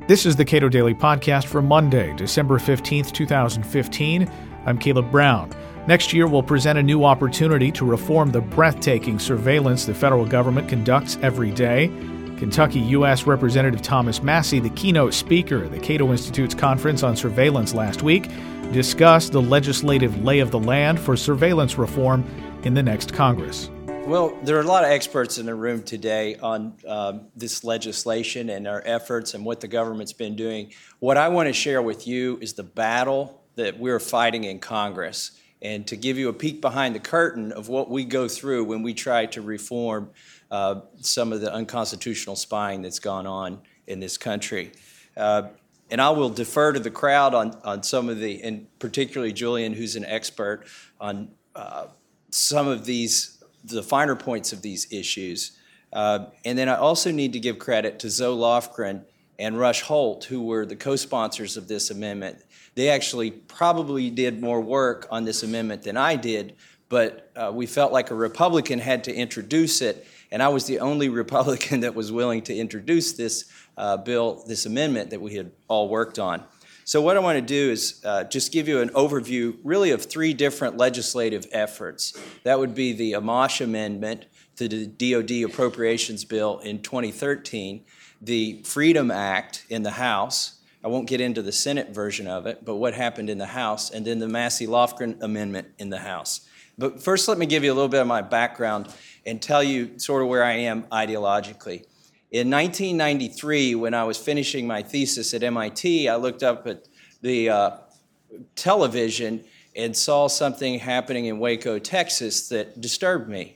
This is the Cato Daily Podcast for Monday, December 15th, 2015. I'm Caleb Brown. Next year, we'll present a new opportunity to reform the breathtaking surveillance the federal government conducts every day. Kentucky U.S. Representative Thomas Massie, the keynote speaker at the Cato Institute's conference on surveillance last week, discussed the legislative lay of the land for surveillance reform in the next Congress. Well, there are a lot of experts in the room today on this legislation and our efforts and what the government's been doing. What I want to share with you is the battle that we're fighting in Congress, and to give you a peek behind the curtain of what we go through when we try to reform some of the unconstitutional spying that's gone on in this country. And I will defer to the crowd on some of the, and particularly Julian, who's an expert on some of the finer points of these issues. And then I also need to give credit to Zoe Lofgren and Rush Holt, who were the co-sponsors of this amendment. They actually probably did more work on this amendment than I did, but we felt like a Republican had to introduce it, and I was the only Republican that was willing to introduce this bill, this amendment that we had all worked on. So what I want to do is just give you an overview really of three different legislative efforts. That would be the Amash Amendment to the DOD Appropriations Bill in 2013, the Freedom Act in the House. I won't get into the Senate version of it, but what happened in the House, and then the Massie-Lofgren Amendment in the House. But first, let me give you a little bit of my background and tell you sort of where I am ideologically. In 1993, when I was finishing my thesis at MIT, I looked up at the television and saw something happening in Waco, Texas that disturbed me.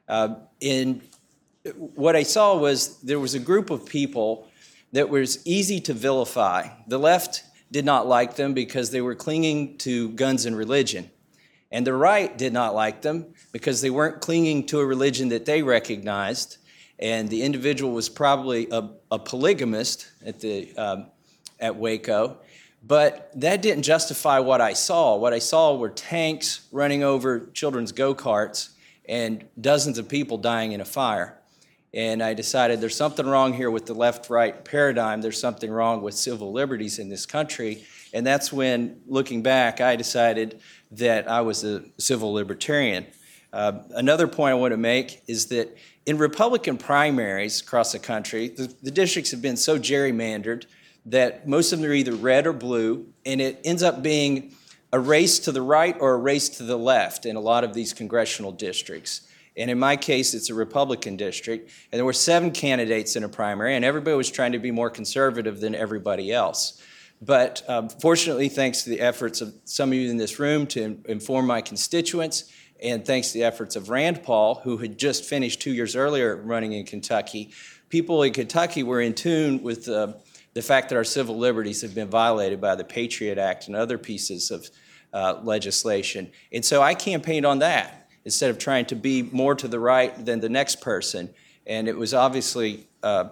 What I saw was there was a group of people that was easy to vilify. The left did not like them because they were clinging to guns and religion. And the right did not like them because they weren't clinging to a religion that they recognized. And the individual was probably a polygamist at Waco. But that didn't justify what I saw. What I saw were tanks running over children's go-karts and dozens of people dying in a fire. And I decided there's something wrong here with the left-right paradigm. There's something wrong with civil liberties in this country. And that's when, looking back, I decided that I was a civil libertarian. Another point I want to make is that in Republican primaries across the country, the districts have been so gerrymandered that most of them are either red or blue, and it ends up being a race to the right or a race to the left in a lot of these congressional districts. And in my case, it's a Republican district, and there were 7 candidates in a primary, and everybody was trying to be more conservative than everybody else. But fortunately, thanks to the efforts of some of you in this room to inform my constituents, and thanks to the efforts of Rand Paul, who had just finished 2 years earlier running in Kentucky, people in Kentucky were in tune with the fact that our civil liberties have been violated by the Patriot Act and other pieces of legislation. And so I campaigned on that instead of trying to be more to the right than the next person. And it was obviously,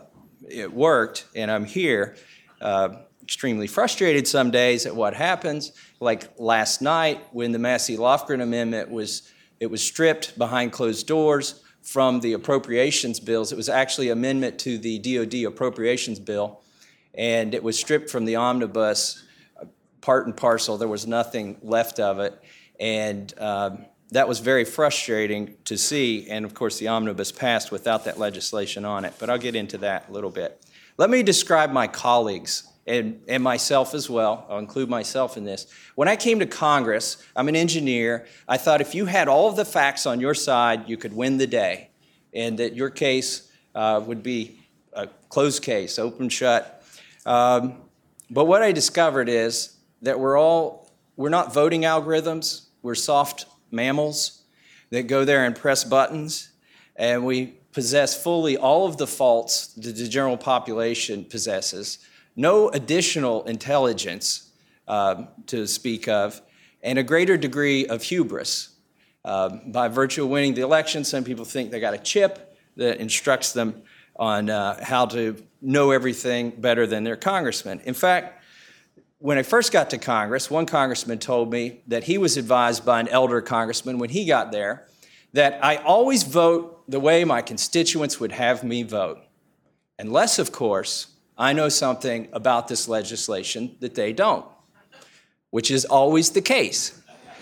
it worked, and I'm here. Extremely frustrated some days at what happens. Like last night when the Massie-Lofgren Amendment was stripped behind closed doors from the appropriations bills. It was actually an amendment to the DOD appropriations bill, and it was stripped from the omnibus part and parcel. There was nothing left of it, and that was very frustrating to see. And of course, the omnibus passed without that legislation on it, but I'll get into that a little bit. Let me describe my colleagues and myself as well. I'll include myself in this. When I came to Congress, I'm an engineer. I thought if you had all of the facts on your side, you could win the day, and that your case would be a closed case, open shut. But what I discovered is that we're not voting algorithms. We're soft mammals that go there and press buttons, and we possess fully all of the faults that the general population possesses. No additional intelligence to speak of, and a greater degree of hubris. By virtue of winning the election, some people think they got a chip that instructs them on how to know everything better than their congressman. In fact, when I first got to Congress, one congressman told me that he was advised by an elder congressman when he got there that I always vote the way my constituents would have me vote, unless, of course, I know something about this legislation that they don't, which is always the case.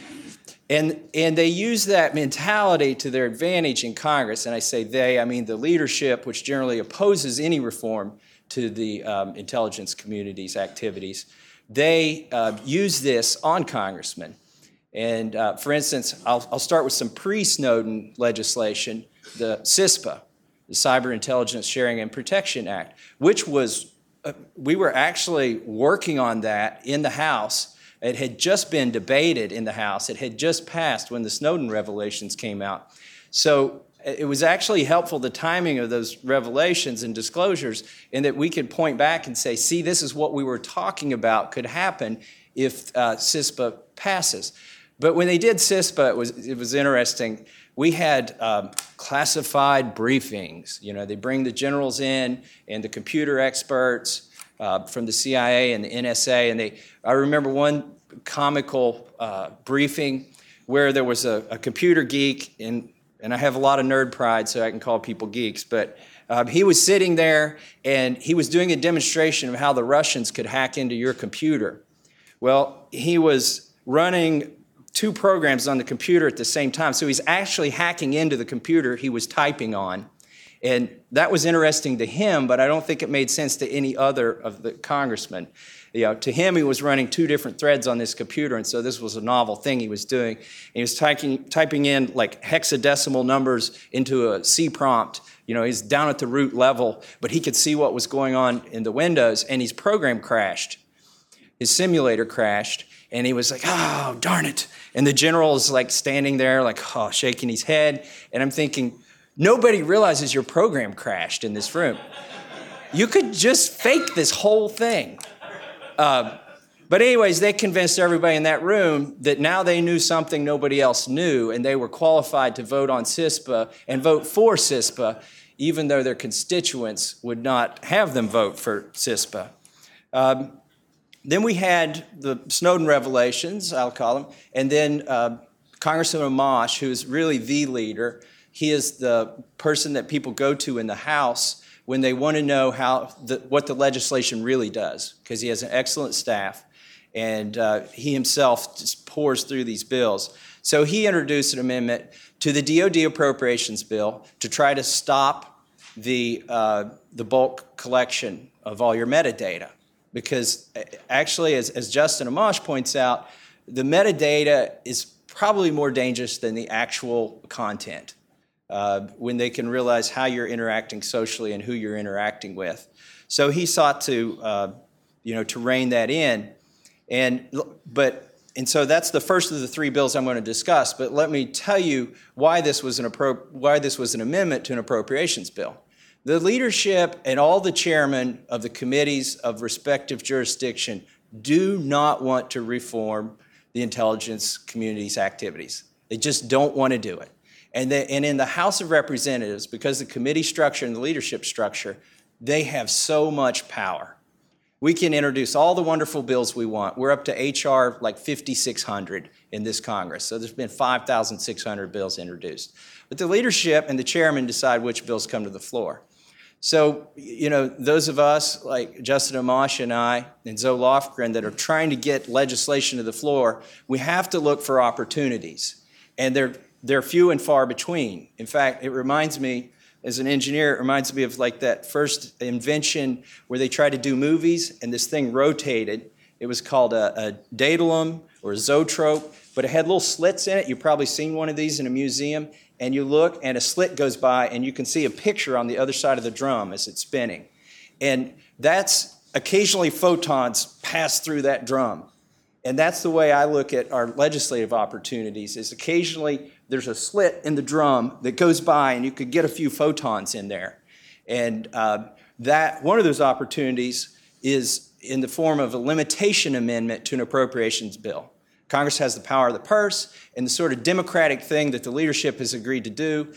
And they use that mentality to their advantage in Congress. And I say they, I mean the leadership, which generally opposes any reform to the intelligence community's activities. They use this on congressmen. And for instance, I'll start with some pre-Snowden legislation, the CISPA, the Cyber Intelligence Sharing and Protection Act, which was, we were actually working on that in the House. It had just been debated in the House. It had just passed when the Snowden revelations came out. So it was actually helpful, the timing of those revelations and disclosures, in that we could point back and say, see, this is what we were talking about could happen if CISPA passes. But when they did CISPA, it was interesting. We had classified briefings. You know, they bring the generals in and the computer experts from the CIA and the NSA. And I remember one comical briefing where there was a computer geek, and I have a lot of nerd pride, so I can call people geeks, but he was sitting there and he was doing a demonstration of how the Russians could hack into your computer. Well, he was running 2 programs on the computer at the same time, so he's actually hacking into the computer he was typing on. And that was interesting to him, but I don't think it made sense to any other of the congressmen. You know, to him, he was running 2 different threads on this computer, and so this was a novel thing he was doing. And he was typing in like hexadecimal numbers into a C prompt. You know, he's down at the root level, but he could see what was going on in the windows, and his program crashed. His simulator crashed, and he was like, oh, darn it. And the general is like standing there, like, oh, shaking his head. And I'm thinking, nobody realizes your program crashed in this room. You could just fake this whole thing. But anyways, they convinced everybody in that room that now they knew something nobody else knew, and they were qualified to vote on CISPA and vote for CISPA, even though their constituents would not have them vote for CISPA. Then we had the Snowden revelations, I'll call them, and then Congressman Amash, who is really the leader. He is the person that people go to in the House when they want to know what the legislation really does, because he has an excellent staff, and he himself just pours through these bills. So he introduced an amendment to the DoD appropriations bill to try to stop the bulk collection of all your metadata. Because actually, as Justin Amash points out, the metadata is probably more dangerous than the actual content when they can realize how you're interacting socially and who you're interacting with. So he sought to rein that in. And so that's the first of the 3 bills I'm going to discuss. But let me tell you why this was an amendment to an appropriations bill. The leadership and all the chairmen of the committees of respective jurisdiction do not want to reform the intelligence community's activities. They just don't want to do it. And in the House of Representatives, because the committee structure and the leadership structure, they have so much power. We can introduce all the wonderful bills we want. We're up to HR like 5,600 in this Congress. So there's been 5,600 bills introduced. But the leadership and the chairman decide which bills come to the floor. So, you know, those of us like Justin Amash and I and Zoe Lofgren that are trying to get legislation to the floor, we have to look for opportunities. And they're few and far between. In fact, it reminds me, as an engineer, it reminds me of like that first invention where they tried to do movies and this thing rotated. It was called a daedalum or a zoetrope, but it had little slits in it. You've probably seen one of these in a museum. And you look, and a slit goes by, and you can see a picture on the other side of the drum as it's spinning. And that's occasionally photons pass through that drum. And that's the way I look at our legislative opportunities, is occasionally there's a slit in the drum that goes by, and you could get a few photons in there. And that one of those opportunities is in the form of a limitation amendment to an appropriations bill. Congress has the power of the purse, and the sort of democratic thing that the leadership has agreed to do,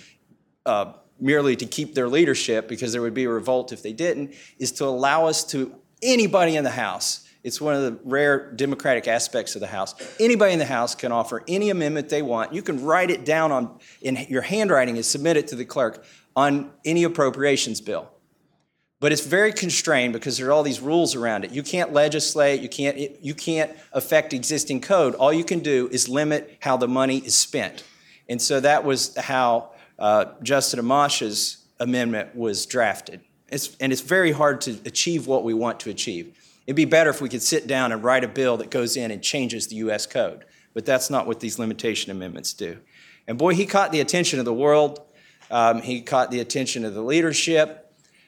merely to keep their leadership, because there would be a revolt if they didn't, is to allow us to, anybody in the House, it's one of the rare democratic aspects of the House, anybody in the House can offer any amendment they want. You can write it down in your handwriting and submit it to the clerk on any appropriations bill. But it's very constrained because there are all these rules around it. You can't legislate, you can't affect existing code. All you can do is limit how the money is spent. And so that was how Justin Amash's amendment was drafted. It's very hard to achieve what we want to achieve. It'd be better if we could sit down and write a bill that goes in and changes the U.S. code. But that's not what these limitation amendments do. And boy, he caught the attention of the world. He caught the attention of the leadership.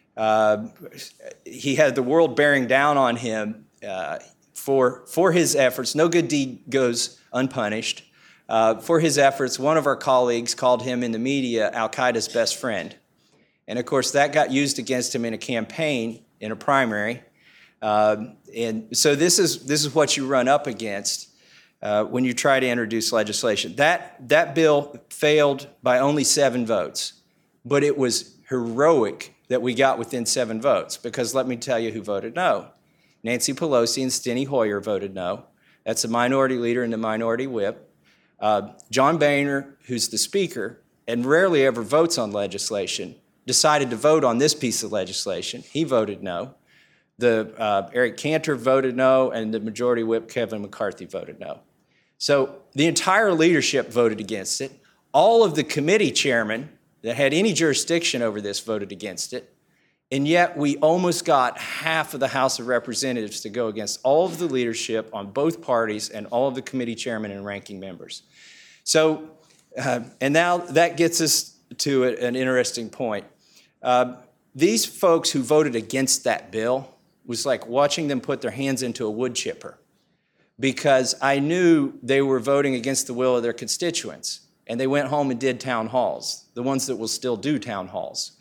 He had the world bearing down on him for his efforts. No good deed goes unpunished. For his efforts, one of our colleagues called him in the media Al-Qaeda's best friend. And of course, that got used against him in a campaign, in a primary. And so this is what you run up against when you try to introduce legislation. That bill failed by only 7 votes, but it was heroic that we got within 7 votes, because let me tell you who voted no. Nancy Pelosi and Steny Hoyer voted no. That's the minority leader and the minority whip. John Boehner, who's the speaker and rarely ever votes on legislation, decided to vote on this piece of legislation. He voted no. Eric Cantor voted no, and the majority whip, Kevin McCarthy, voted no. So the entire leadership voted against it. All of the committee chairmen that had any jurisdiction over this voted against it. And yet we almost got half of the House of Representatives to go against all of the leadership on both parties and all of the committee chairmen and ranking members. So, and now that gets us to an interesting point. These folks who voted against that bill was like watching them put their hands into a wood chipper, because I knew they were voting against the will of their constituents. And they went home and did town halls, the ones that will still do town halls.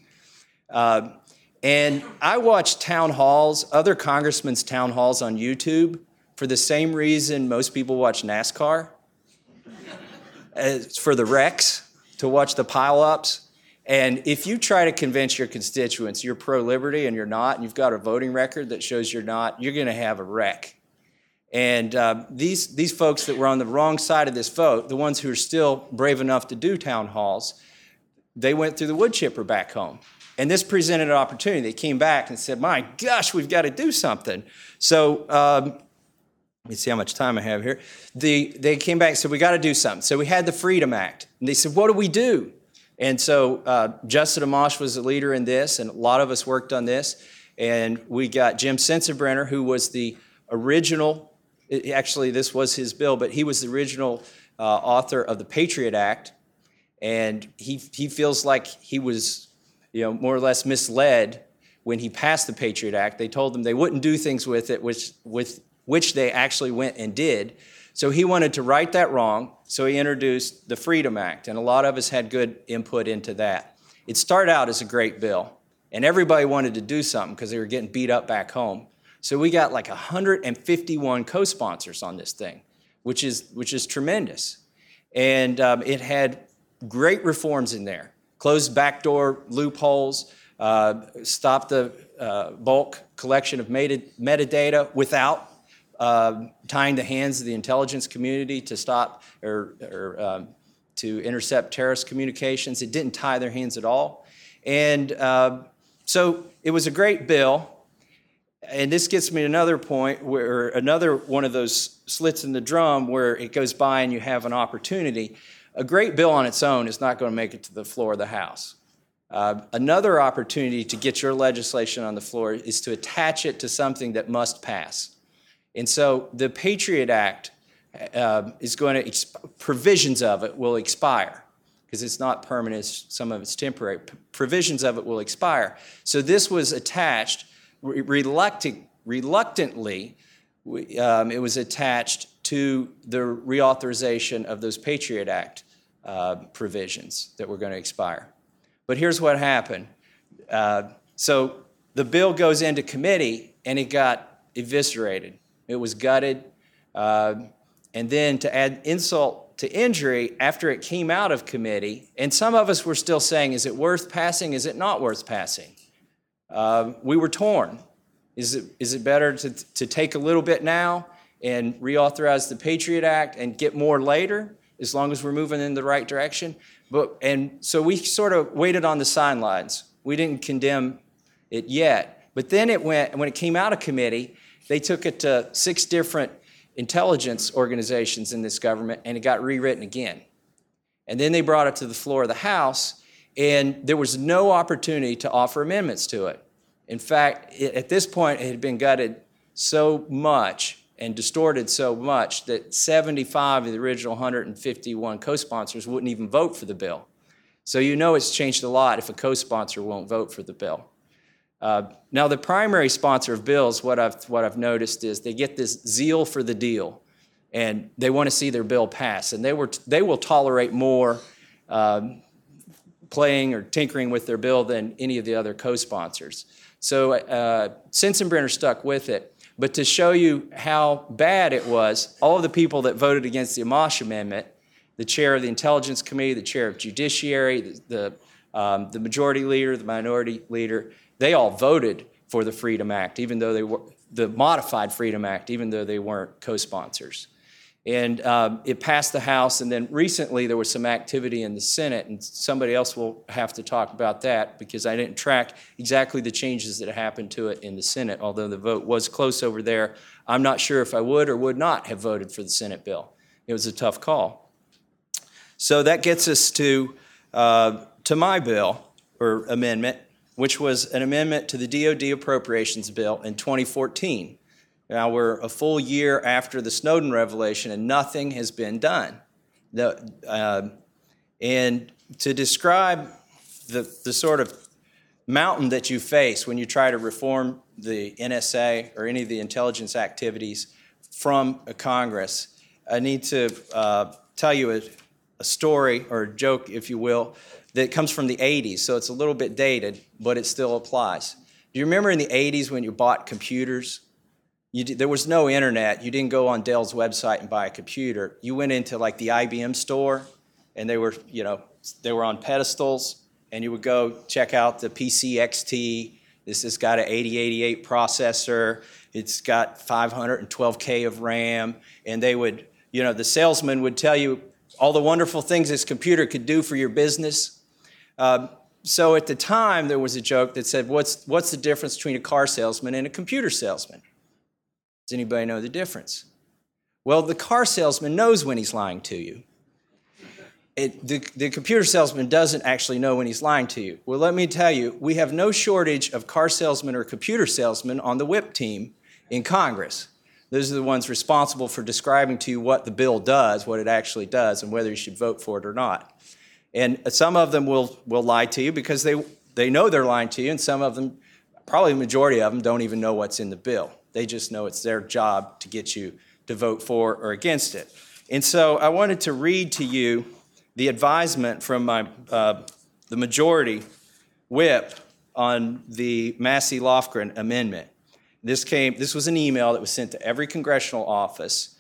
And I watched town halls, other congressmen's town halls on YouTube for the same reason most people watch NASCAR. It's for the wrecks, to watch the pileups. And if you try to convince your constituents you're pro-liberty and you're not, and you've got a voting record that shows you're not, you're going to have a wreck. And these folks that were on the wrong side of this vote, the ones who are still brave enough to do town halls, they went through the wood chipper back home. And this presented an opportunity. They came back and said, my gosh, we've got to do something. So let me see how much time I have here. They came back and said, we got to do something. So we had the Freedom Act. And they said, what do we do? And so Justin Amash was the leader in this, and a lot of us worked on this. And we got Jim Sensenbrenner, who was the original. Actually, this was his bill, but he was the original author of the Patriot Act, and he feels like he was, more or less misled when he passed the Patriot Act. They told him they wouldn't do things with it, which they actually went and did. So he wanted to right that wrong, so he introduced the Freedom Act, and a lot of us had good input into that. It started out as a great bill, and everybody wanted to do something because they were getting beat up back home. So we got like 151 co-sponsors on this thing, which is tremendous. And it had great reforms in there. Closed backdoor loopholes, stop the bulk collection of metadata without tying the hands of the intelligence community to stop or to intercept terrorist communications. It didn't tie their hands at all. And so it was a great bill. And this gets me to another point, where another one of those slits in the drum where it goes by and you have an opportunity. A great bill on its own is not going to make it to the floor of the House. Another opportunity to get your legislation on the floor is to attach it to something that must pass. And so the Patriot Act is going to, provisions of it will expire, because it's not permanent, some of it's temporary. Provisions of it will expire. So this was attached. Reluctantly, it was attached to the reauthorization of those Patriot Act provisions that were going to expire. But here's what happened. So the bill goes into committee, and it got eviscerated. It was gutted. And then to add insult to injury, after it came out of committee, and some of us were still saying, is it worth passing? Is it not worth passing? We were torn. Is it better to take a little bit now and reauthorize the Patriot Act and get more later, as long as we're moving in the right direction? And so we sort of waited on the sidelines. We didn't condemn it yet, But then when it came out of committee, they took it to 6 different intelligence organizations in this government, and it got rewritten again. And then they brought it to the floor of the House, and there was no opportunity to offer amendments to it. In fact, at this point, it had been gutted so much and distorted so much that 75 of the original 151 co-sponsors wouldn't even vote for the bill. So you know it's changed a lot if a co-sponsor won't vote for the bill. Now, the primary sponsor of bills, what I've noticed is they get this zeal for the deal, and they want to see their bill pass, and they will tolerate more playing or tinkering with their bill than any of the other co-sponsors. So Sensenbrenner stuck with it. But to show you how bad it was, all of the people that voted against the Amash Amendment, the chair of the Intelligence Committee, the chair of Judiciary, the majority leader, the minority leader, they all voted for the Freedom Act, even though they were the modified Freedom Act, even though they weren't co-sponsors. And it passed the House, and then recently there was some activity in the Senate, and somebody else will have to talk about that because I didn't track exactly the changes that happened to it in the Senate, although the vote was close over there. I'm not sure if I would or would not have voted for the Senate bill. It was a tough call. So that gets us to my bill, or amendment, which was an amendment to the DoD appropriations bill in 2014. Now, we're a full year after the Snowden revelation, and nothing has been done. And to describe the sort of mountain that you face when you try to reform the NSA or any of the intelligence activities from Congress, I need to tell you a story, or a joke, if you will, that comes from the 80s. So it's a little bit dated, but it still applies. Do you remember in the 80s when you bought computers? There was no internet. You didn't go on Dell's website and buy a computer. You went into like the IBM store, and they were on pedestals, and you would go check out the PC XT. This has got an 8088 processor. It's got 512K of RAM, and they would, the salesman would tell you all the wonderful things this computer could do for your business. So at the time, there was a joke that said, what's the difference between a car salesman and a computer salesman? Does anybody know the difference? Well, the car salesman knows when he's lying to you. The computer salesman doesn't actually know when he's lying to you. Well, let me tell you, we have no shortage of car salesmen or computer salesmen on the whip team in Congress. Those are the ones responsible for describing to you what the bill does, what it actually does, and whether you should vote for it or not. And some of them will lie to you because they know they're lying to you, and some of them, probably the majority of them, don't even know what's in the bill. They just know it's their job to get you to vote for or against it. And so I wanted to read to you the advisement from the majority whip on the Massey-Lofgren amendment. This was an email that was sent to every congressional office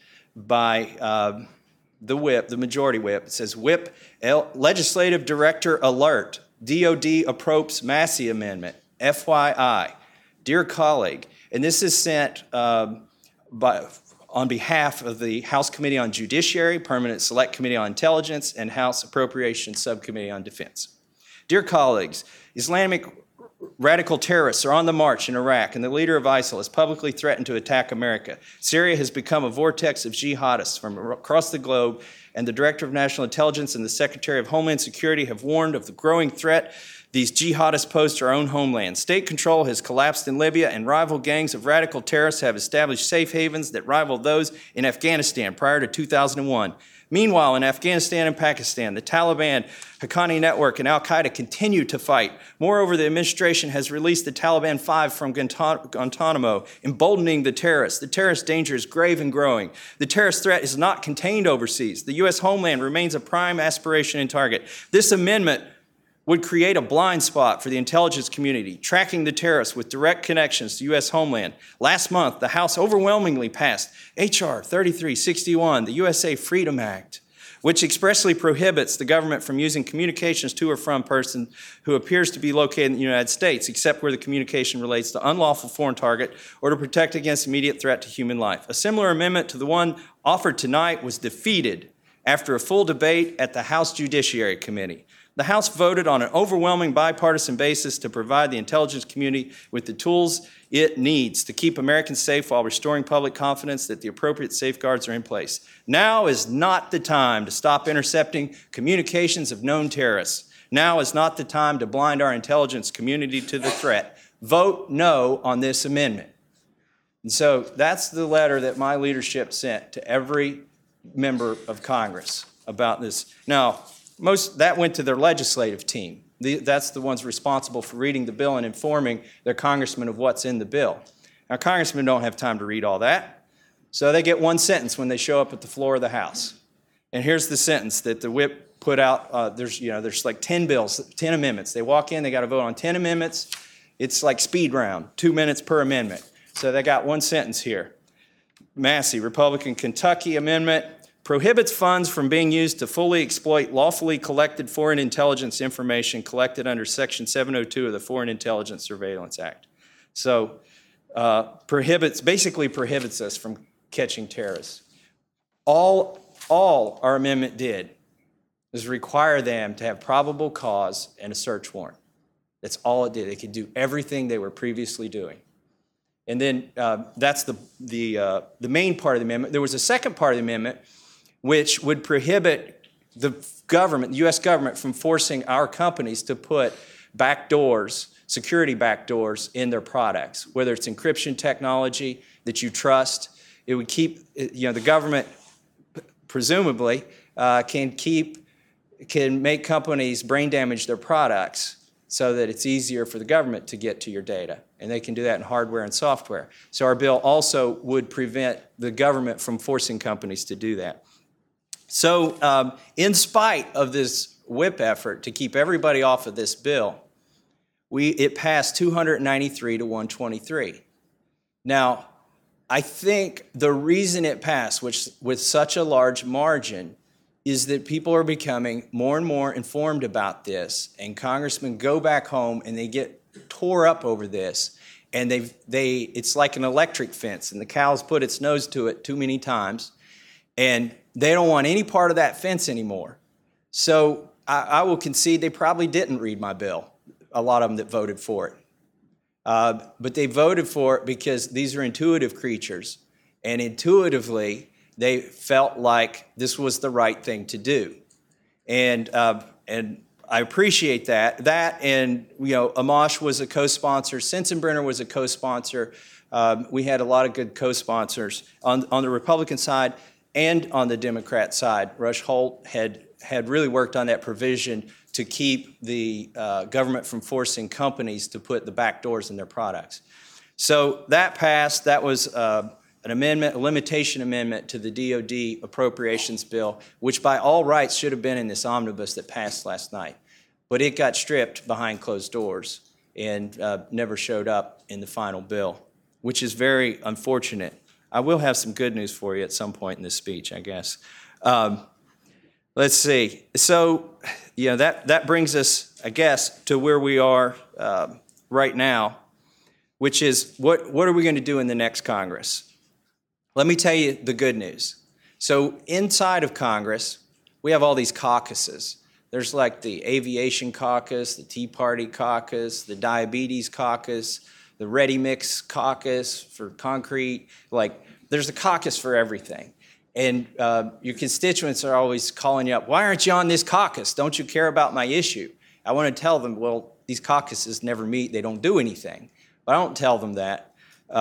by the majority whip. It says, Whip, Legislative Director Alert, DoD approves Massey Amendment, FYI. Dear colleague, and this is sent on behalf of the House Committee on Judiciary, Permanent Select Committee on Intelligence, and House Appropriations Subcommittee on Defense. Dear colleagues, Islamic radical terrorists are on the march in Iraq, and the leader of ISIL has publicly threatened to attack America. Syria has become a vortex of jihadists from across the globe, and the Director of National Intelligence and the Secretary of Homeland Security have warned of the growing threat these jihadists pose to our own homeland. State control has collapsed in Libya, and rival gangs of radical terrorists have established safe havens that rival those in Afghanistan prior to 2001. Meanwhile, in Afghanistan and Pakistan, the Taliban, Haqqani Network, and al-Qaeda continue to fight. Moreover, the administration has released the Taliban 5 from Guantanamo, emboldening the terrorists. The terrorist danger is grave and growing. The terrorist threat is not contained overseas. The U.S. homeland remains a prime aspiration and target. This amendment would create a blind spot for the intelligence community, tracking the terrorists with direct connections to U.S. homeland. Last month, the House overwhelmingly passed H.R. 3361, the USA Freedom Act, which expressly prohibits the government from using communications to or from a person who appears to be located in the United States, except where the communication relates to unlawful foreign target or to protect against immediate threat to human life. A similar amendment to the one offered tonight was defeated after a full debate at the House Judiciary Committee. the House voted on an overwhelming bipartisan basis to provide the intelligence community with the tools it needs to keep Americans safe while restoring public confidence that the appropriate safeguards are in place. Now is not the time to stop intercepting communications of known terrorists. Now is not the time to blind our intelligence community to the threat. Vote no on this amendment. And so that's the letter that my leadership sent to every member of Congress about this. Now, that went to their legislative team. That's the ones responsible for reading the bill and informing their congressmen of what's in the bill. Now, congressmen don't have time to read all that, so they get one sentence when they show up at the floor of the House. And here's the sentence that the whip put out. There's like 10 bills, 10 amendments. They walk in, they got to vote on 10 amendments. It's like speed round, 2 minutes per amendment. So they got one sentence here. Massey, Republican Kentucky amendment, prohibits funds from being used to fully exploit lawfully collected foreign intelligence information collected under Section 702 of the Foreign Intelligence Surveillance Act. So basically prohibits us from catching terrorists. All our amendment did was require them to have probable cause and a search warrant. That's all it did. They could do everything they were previously doing. And then that's the main part of the amendment. There was a second part of the amendment which would prohibit the government, the U.S. government, from forcing our companies to put backdoors, security backdoors in their products, whether it's encryption technology that you trust. It would keep, the government presumably can make companies brain damage their products so that it's easier for the government to get to your data. And they can do that in hardware and software. So our bill also would prevent the government from forcing companies to do that. So in spite of this whip effort to keep everybody off of this bill, it passed 293 to 123. Now, I think the reason it passed, which with such a large margin, is that people are becoming more and more informed about this, and congressmen go back home and they get tore up over this, and it's like an electric fence, and the cow's put its nose to it too many times, and they don't want any part of that fence anymore. So I will concede they probably didn't read my bill, a lot of them that voted for it. But they voted for it because these are intuitive creatures, and intuitively they felt like this was the right thing to do. And I appreciate that. That and, Amash was a co-sponsor. Sensenbrenner was a co-sponsor. We had a lot of good co-sponsors on the Republican side and on the Democrat side. Rush Holt had really worked on that provision to keep the government from forcing companies to put the back doors in their products. So that passed. That was an amendment, a limitation amendment to the DOD appropriations bill, which by all rights should have been in this omnibus that passed last night. But it got stripped behind closed doors and never showed up in the final bill, which is very unfortunate. I will have some good news for you at some point in this speech, I guess. Let's see. So, that brings us, I guess, to where we are right now, which is what are we going to do in the next Congress? Let me tell you the good news. So inside of Congress, we have all these caucuses. There's like the Aviation Caucus, the Tea Party Caucus, the Diabetes Caucus, the Ready Mix Caucus for concrete. There's a caucus for everything. And your constituents are always calling you up, why aren't you on this caucus? Don't you care about my issue? I want to tell them, well, these caucuses never meet. They don't do anything. But I don't tell them that.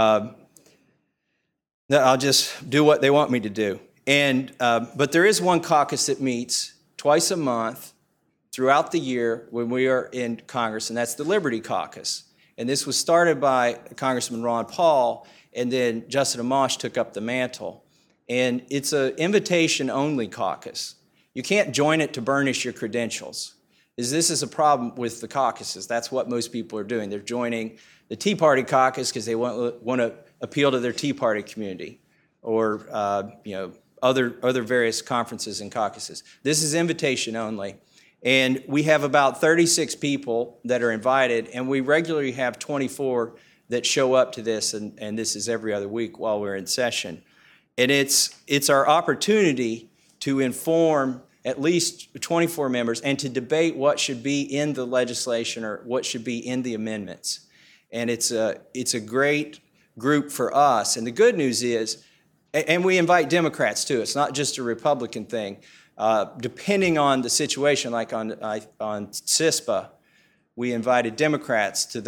I'll just do what they want me to do. But there is one caucus that meets twice a month throughout the year when we are in Congress, and that's the Liberty Caucus. And this was started by Congressman Ron Paul, and then Justin Amash took up the mantle. And it's an invitation-only caucus. You can't join it to burnish your credentials. This is a problem with the caucuses. That's what most people are doing. They're joining the Tea Party caucus because they want to appeal to their Tea Party community, or other various conferences and caucuses. This is invitation only. And we have about 36 people that are invited, and we regularly have 24 that show up to this, and this is every other week while we're in session. And it's our opportunity to inform at least 24 members, and to debate what should be in the legislation or what should be in the amendments. And it's a great group for us. And the good news is, and we invite Democrats too, it's not just a Republican thing. Depending on the situation, like on CISPA, we invited Democrats to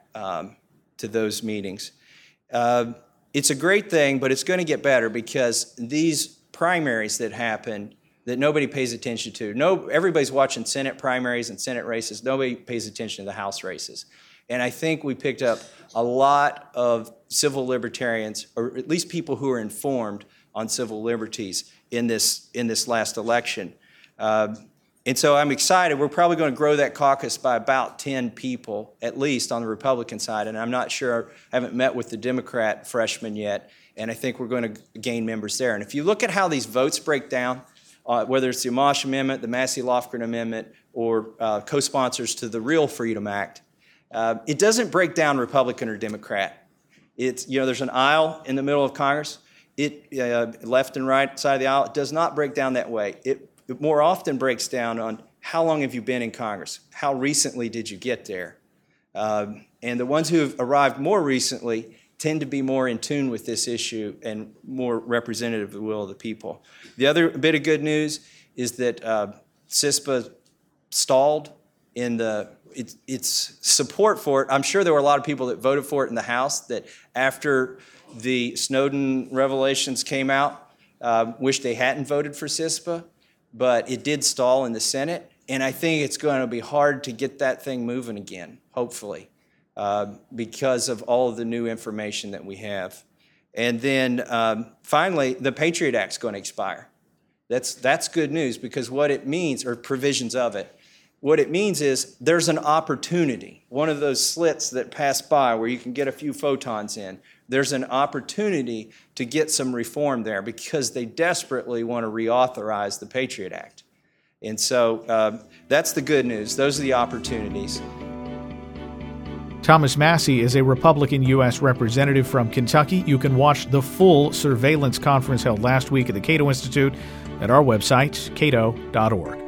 to those meetings. It's a great thing, but it's going to get better because these primaries that happen that nobody pays attention to. Everybody's watching Senate primaries and Senate races. Nobody pays attention to the House races. And I think we picked up a lot of civil libertarians, or at least people who are informed on civil liberties in this last election. And so I'm excited. We're probably going to grow that caucus by about 10 people, at least on the Republican side. And I'm not sure, I haven't met with the Democrat freshmen yet, and I think we're going to gain members there. And if you look at how these votes break down, whether it's the Amash Amendment, the Massey-Lofgren Amendment, or co-sponsors to the Real Freedom Act, it doesn't break down Republican or Democrat. There's an aisle in the middle of Congress. Left and right side of the aisle, it does not break down that way. It more often breaks down on how long have you been in Congress? How recently did you get there? And the ones who have arrived more recently tend to be more in tune with this issue and more representative of the will of the people. The other bit of good news is that CISPA stalled in its support for it. I'm sure there were a lot of people that voted for it in the House that after the Snowden revelations came out, wish they hadn't voted for CISPA, but it did stall in the Senate, and I think it's going to be hard to get that thing moving again, hopefully, because of all of the new information that we have. And then finally, the Patriot Act's going to expire. That's good news, because what it means, or provisions of it, what it means is there's an opportunity, one of those slits that pass by where you can get a few photons in. There's an opportunity to get some reform there because they desperately want to reauthorize the Patriot Act. And so that's the good news. Those are the opportunities. Thomas Massie is a Republican U.S. representative from Kentucky. You can watch the full surveillance conference held last week at the Cato Institute at our website, cato.org.